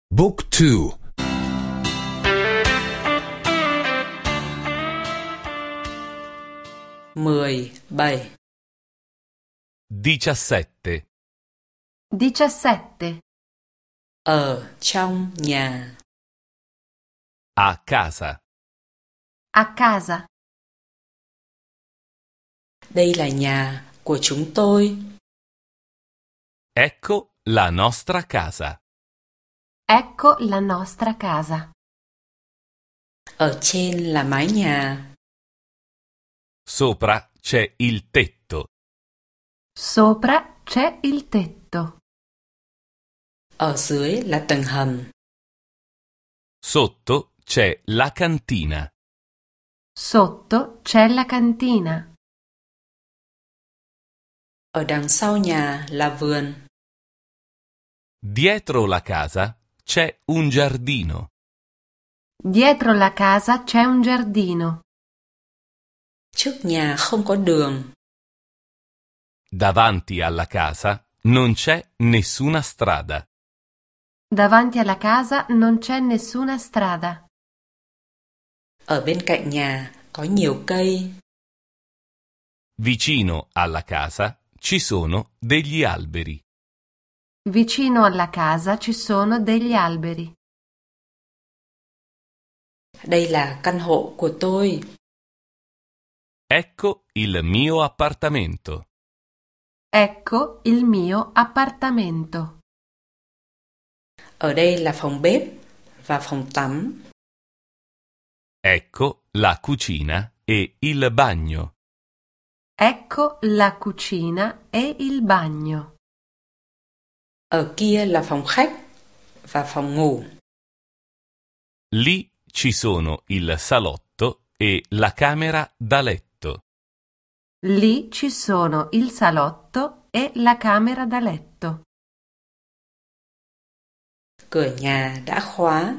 Book 2. 17. 17. 17. Ở trong nhà. A casa. A casa. Đây là nhà của chúng tôi. Ecco la nostra casa. Ecco la nostra casa. Ở trên là mái nhà. Sopra c'è il tetto. Sopra c'è il tetto. Ở dưới là tầng hầm. Sotto c'è la cantina. Sotto c'è la cantina. Ở đằng sau nhà là vườn. Dietro la casa c'è un giardino. Dietro la casa c'è un giardino. Trước nhà không có đường. Davanti alla casa non c'è nessuna strada. Davanti alla casa non c'è nessuna strada. Ở bên cạnh nhà có nhiều cây. Vicino alla casa ci sono degli alberi. Vicino alla casa ci sono degli alberi. Đây là căn hộ của tôi. Ecco il mio appartamento. Ecco il mio appartamento. Ở đây là phòng bếp và phòng tắm. Ecco la cucina e il bagno. Ecco la cucina e il bagno. Ở kia là phòng khách và phòng ngủ. Lì ci sono il salotto e la camera da letto. Lì ci sono il salotto e la camera da letto. Cửa nhà đã khóa.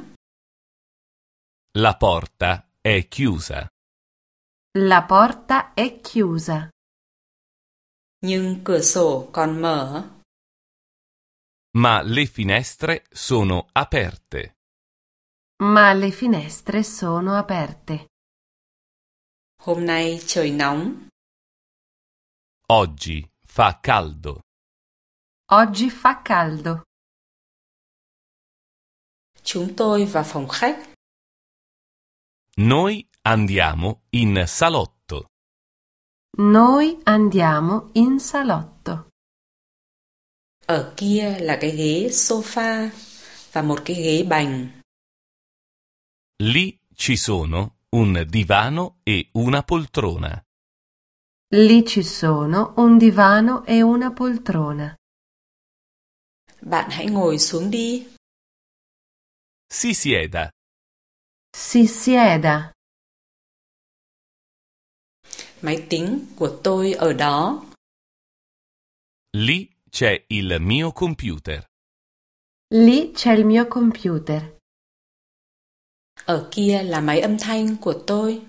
La porta è chiusa. La porta è chiusa. Nhưng cửa sổ còn mở. Ma le finestre sono aperte. Ma le finestre sono aperte. Hôm nay trời nóng. Oggi fa caldo. Oggi fa caldo. Chúng tôi vào phòng khách. Noi andiamo in salotto. Noi andiamo in salotto. Ở kia là cái ghế sofa và một cái ghế bành. Lì ci sono un divano e una poltrona. Lì ci sono un divano e una poltrona. Bạn hãy ngồi xuống đi. Si sieda. Si sieda. Máy tính của tôi ở đó. Lì c'è il mio computer. Lì c'è il mio computer. Ở kia là máy âm thanh của tôi.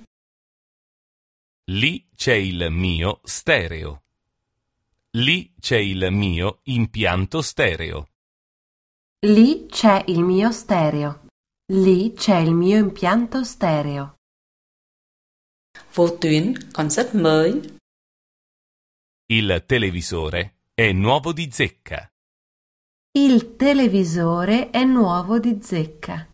Lì c'è il mio stereo. Lì c'è il mio impianto stereo. Lì c'è il mio stereo. Lì c'è il mio impianto stereo. Vô tuyến còn rất mới. Il televisore è nuovo di zecca. Il televisore è nuovo di zecca.